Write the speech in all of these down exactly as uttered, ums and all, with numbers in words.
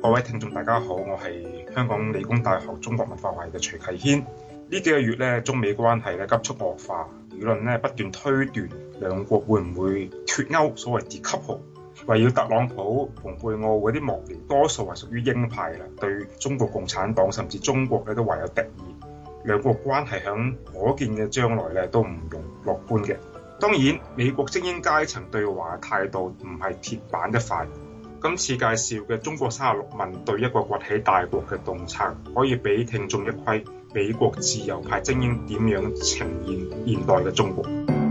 各位聽眾大家好，我係香港理工大學中國文化系嘅徐啟軒。呢幾個月咧，中美關係咧急速惡化，輿論咧不斷推斷兩國會唔會脫鈎，所謂 decouple。圍繞特朗普、蓬佩奧嗰啲幕僚，多數係屬於鷹派啦，對中國共產黨甚至中國咧都懷有敵意。兩國關係響可見嘅將來咧都唔容樂觀嘅。當然，美國精英階層對華態度唔係鐵板一塊。今次介紹嘅中國三十六問對一個崛起大國嘅洞察，可以俾聽眾一窺美國自由派精英點樣呈現現代嘅中國。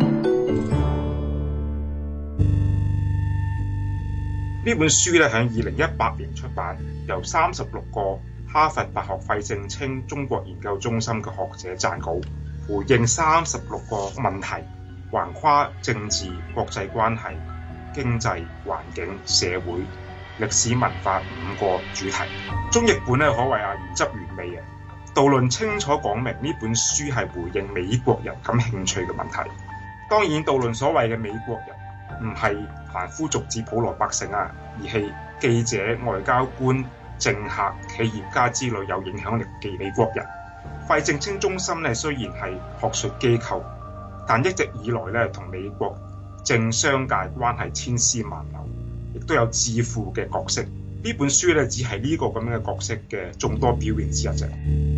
呢本書咧喺二零一八年出版，由三十六個哈佛大學費正清中國研究中心嘅學者撰稿，回應三十六個問題，橫跨政治、國際關係、經濟、環境、社會、歷史文化五個主題。中譯本咧可謂啊原汁原味嘅，導論清楚講明呢本書係回應美國人感興趣嘅問題。當然，導論所謂嘅美國人唔係凡夫俗子普羅百姓啊，而係記者、外交官、政客、企業家之類有影響力嘅美國人。費正清中心咧雖然係學術機構，但一直以來咧同美國政商界關係千絲萬縷，亦都有智庫嘅角色。呢本書咧只係呢個咁樣嘅角色嘅眾多表現之一啫。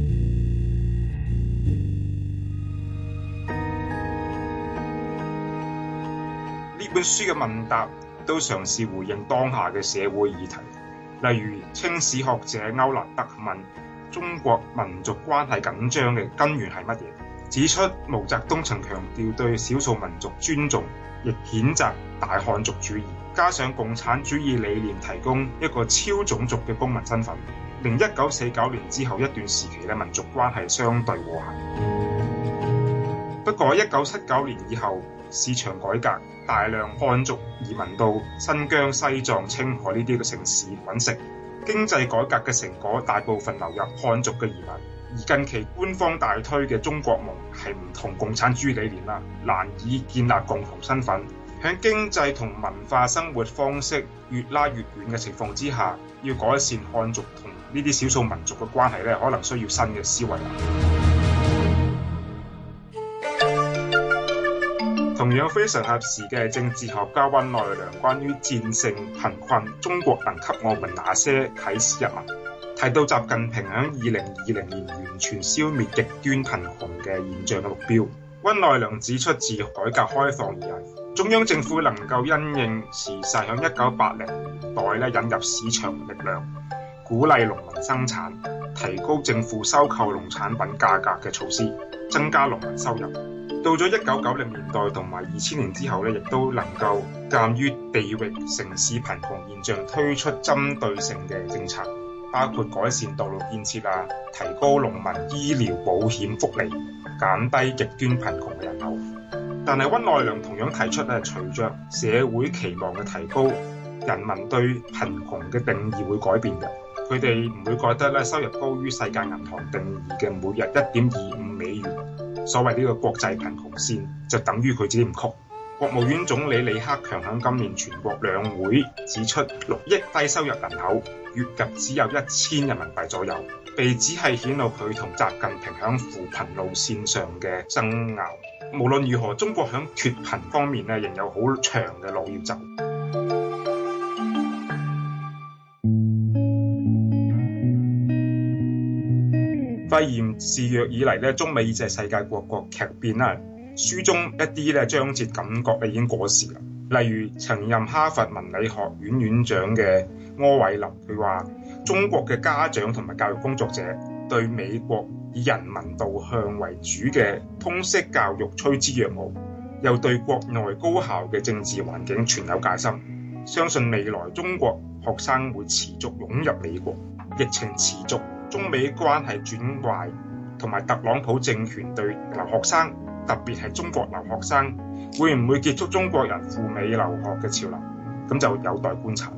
呢本書嘅問答都嘗試回應當下嘅社會議題，例如清史學者歐蘭德問中國民族關係緊張嘅根源係乜嘢，指出毛澤東曾強調對少數民族尊重，亦譴責大漢族主義，加上共產主義理念提供一個超種族嘅公民身份，令一九四九年之後一段時期咧民族關係相對和諧。不過一九七九年以後，市場改革，大量漢族移民到新疆、西藏、青海呢啲嘅城市揾食，經濟改革嘅成果大部分流入漢族嘅移民。而近期官方大推嘅中國夢係唔同共產主義理念啦，難以建立共同身份。喺經濟同文化生活方式越拉越遠嘅情況之下，要改善漢族同呢啲少數民族嘅關係咧，可能需要新嘅思維啦。同樣非常合時嘅政治學家溫內良關於戰勝貧困，中國能給我們哪些啟示一文，提到習近平喺二零二零年完全消滅極端貧窮嘅現象嘅目標。溫內良指出，自改革開放以嚟，中央政府能夠因應時勢，喺一九八零年代咧引入市場力量，鼓勵農民生產，提高政府收購農產品價格嘅措施，增加農民收入。到咗一九九零年代同埋二千年之後咧，亦都能夠鑑於地域城市貧窮現象，推出針對性嘅政策，包括改善道路建設啊，提高農民醫療保險福利，減低極端貧窮嘅人口。但係溫內良同樣提出咧，隨着社會期望嘅提高，人民對貧窮嘅定義會改變嘅。佢哋唔會覺得咧收入高於世界銀行定義嘅每日一點二五美元，所謂呢個國際貧窮線就等於佢自己唔曲。國務院總理李克強喺今年全國兩會指出，六億低收入人口，月入只有一千人民幣左右，被指係顯露佢同習近平喺扶貧路線上嘅爭拗。無論如何，中國喺脫貧方面咧，仍有好長嘅路要走。肺炎肆虐以嚟咧，中美以至係世界各國劇變啦。書中一啲咧章節感覺咧已經過時啦。例如曾任哈佛文理學院院長嘅柯偉林，佢話中國嘅家長同埋教育工作者對美國以人民導向為主嘅通識教育趨之若鶩，又對國內高校嘅政治環境存有戒心，相信未來中國學生會持續湧入美國。疫情持續，中美關係轉壞，同埋特朗普政權對留學生，特別係中國留學生，會唔會結束中國人赴美留學嘅潮流？咁就有待觀察啦。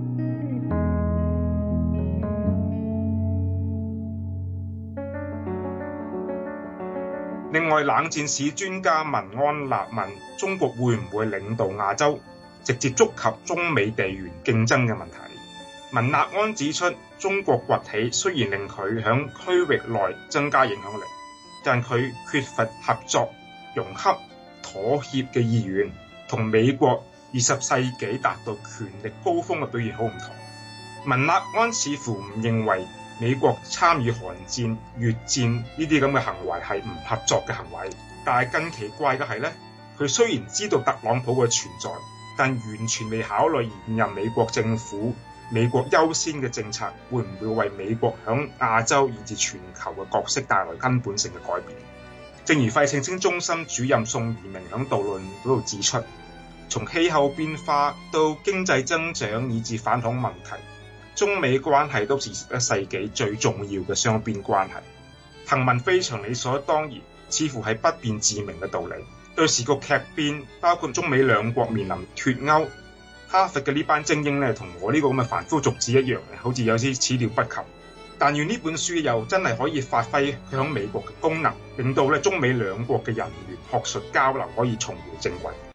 另外，冷戰史專家文安納問中國會唔會領導亞洲，直接觸及中美地緣競爭嘅問題。 文納安指出，中國崛起雖然令佢喺區域內增加影響力，但佢缺乏合作、融洽、妥協嘅意願，同美國二十世紀達到權力高峰嘅表現好唔同。文納安似乎唔認為美國參與韓戰、越戰呢啲咁嘅行為係唔合作嘅行為，但係更奇怪嘅係咧，佢雖然知道特朗普嘅存在，但完全未考慮現任美國政府美國優先嘅政策會唔會為美國響亞洲以至全球嘅角色帶來根本性嘅改變。正如費正清中心主任宋怡明響導論嗰度指出，從氣候變化到經濟增長以至反恐問題，中美關係都是十一世紀最重要嘅雙邊關係。行文非常理所當然，似乎係不辯自明嘅道理。對時局劇變，包括中美兩國面臨脫歐，哈佛嘅呢班精英咧，同我呢個咁嘅凡夫俗子一樣，好似有啲始料不及。但願呢本書又真係可以發揮佢喺美國嘅功能，令到咧中美兩國嘅人員學術交流可以重回正軌。